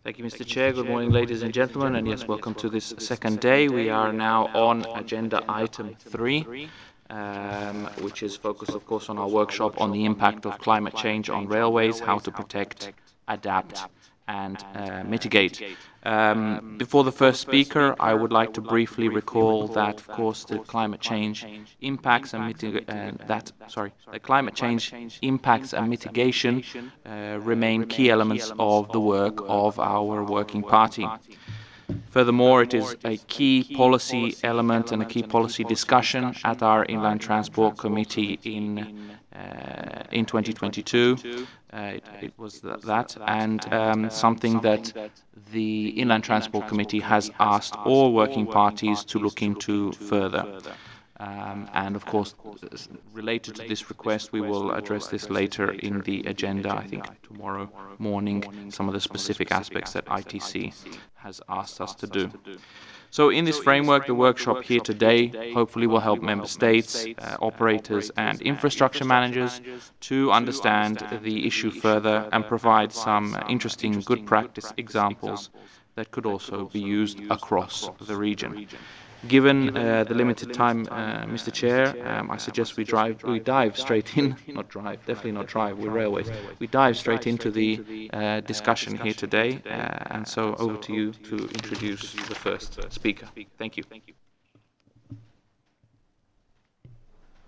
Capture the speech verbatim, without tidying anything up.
Thank you, Mister Chair. Good morning, ladies and gentlemen, and yes, welcome to this second day. We are now on agenda item three, um, which is focused, of course, on our workshop on the impact of climate change on railways, how to protect, adapt, and uh, mitigate. Um, before the first speaker, I would like to briefly recall that, of course, the climate change impacts and mitigate uh, that sorry, the climate change impacts and mitigation uh, remain key elements of the work of our working party. Furthermore, it is a key policy element and a key policy discussion at our Inland Transport Committee in uh, in twenty twenty-two. Uh, it, it was th that, and um, something that the Inland Transport Committee has asked all working parties to look into further. Um, and of course, related to this request, we will address this later in the agenda, I think tomorrow morning, some of the specific aspects that I T C has asked us to do. So in this framework, the workshop here today hopefully will help member states, uh, operators and infrastructure managers to understand the issue further and provide some interesting good practice examples that could also be used across the region. Given uh, the limited time, uh, Mister Chair, um, I suggest we drive, we dive straight in, not drive, definitely not drive, we're railways. We dive straight into the uh, discussion here today, uh, and so over to you to introduce the first speaker. Thank you.